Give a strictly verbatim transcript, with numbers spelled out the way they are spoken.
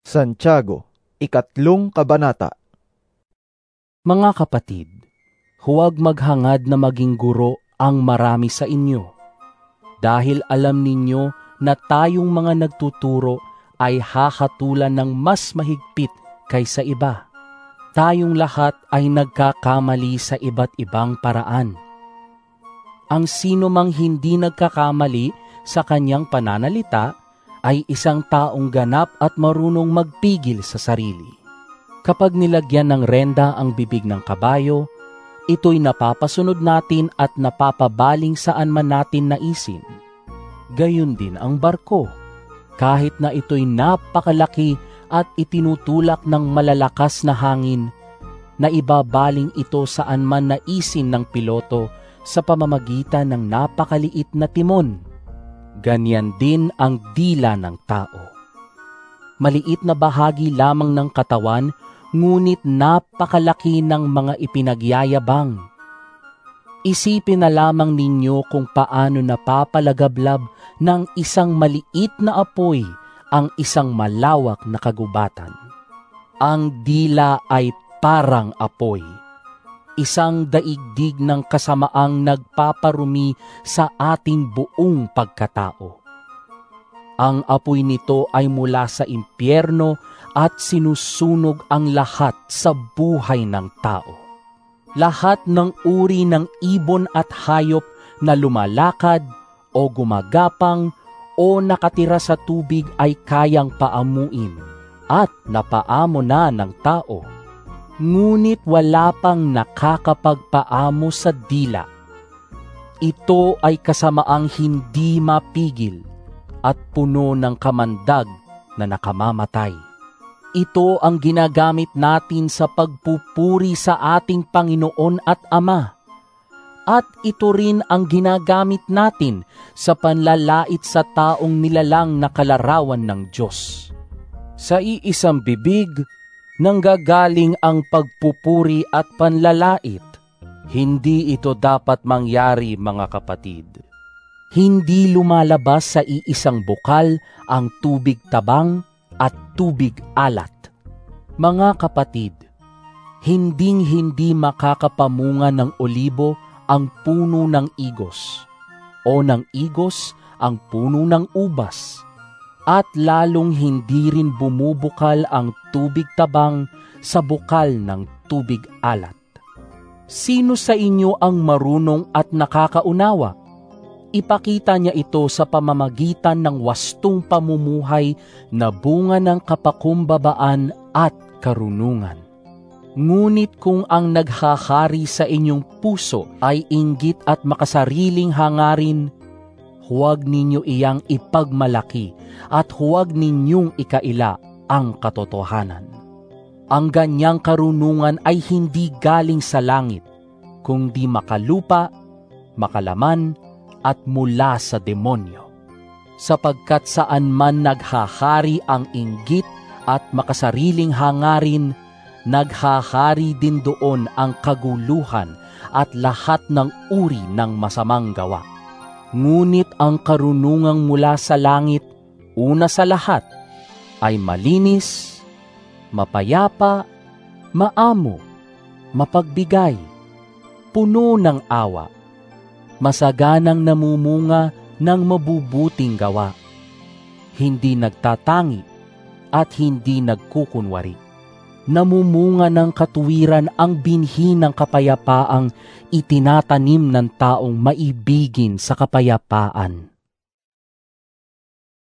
Santiago, ikatlong kabanata. Mga kapatid, huwag maghangad na maging guro ang marami sa inyo, dahil alam ninyo na tayong mga nagtuturo ay hahatulan ng mas mahigpit kaysa iba. Tayong lahat ay nagkakamali sa iba't ibang paraan. Ang sino mang hindi nagkakamali sa kanyang pananalita ay isang taong ganap at marunong magpigil sa sarili. Kapag nilagyan ng renda ang bibig ng kabayo, ito'y napapasunod natin at napapabaling saan man natin naisin. Gayon din ang barko, kahit na ito'y napakalaki at itinutulak ng malalakas na hangin, na ibabaling ito saan man naisin ng piloto sa pamamagitan ng napakaliit na timon. Ganyan din ang dila ng tao. Maliit na bahagi lamang ng katawan, ngunit napakalaki ng mga ipinagyayabang. Isipin na lamang ninyo kung paano napapalagablab ng isang maliit na apoy ang isang malawak na kagubatan. Ang dila ay parang apoy, isang daigdig ng kasamaang nagpaparumi sa ating buong pagkatao. Ang apoy nito ay mula sa impyerno at sinusunog ang lahat sa buhay ng tao. Lahat ng uri ng ibon at hayop na lumalakad o gumagapang o nakatira sa tubig ay kayang paamuin at napaamo na ng tao. Ngunit wala pang nakakapagpaamo sa dila. Ito ay kasamaang hindi mapigil at puno ng kamandag na nakamamatay. Ito ang ginagamit natin sa pagpupuri sa ating Panginoon at Ama. At ito rin ang ginagamit natin sa panlalait sa taong nilalang na kalarawan ng Diyos. Sa iisang bibig, nanggagaling ang pagpupuri at panlalait. Hindi ito dapat mangyari, mga kapatid. Hindi lumalabas sa iisang bukal ang tubig tabang at tubig alat. Mga kapatid, hinding-hindi makakapamunga ng olibo ang puno ng igos, o ng igos ang puno ng ubas, at lalong hindi rin bumubukal ang tubig tabang sa bukal ng tubig alat. Sino sa inyo ang marunong at nakakaunawa? Ipakita niya ito sa pamamagitan ng wastong pamumuhay na bunga ng kapakumbabaan at karunungan. Ngunit kung ang naghahari sa inyong puso ay inggit at makasariling hangarin, huwag ninyo iyang ipagmalaki at huwag ninyong ikaila ang katotohanan. Ang ganyang karunungan ay hindi galing sa langit, kundi makalupa, makalaman, at mula sa demonyo. Sapagkat saan man naghahari ang inggit at makasariling hangarin, naghahari din doon ang kaguluhan at lahat ng uri ng masamang gawa. Ngunit ang karunungang mula sa langit, una sa lahat, ay malinis, mapayapa, maamo, mapagbigay, puno ng awa, masaganang namumunga ng mabubuting gawa, hindi nagtatangi at hindi nagkukunwari. Namumunga ng katuwiran ang binhi ng kapayapaang itinatanim ng taong maibigin sa kapayapaan.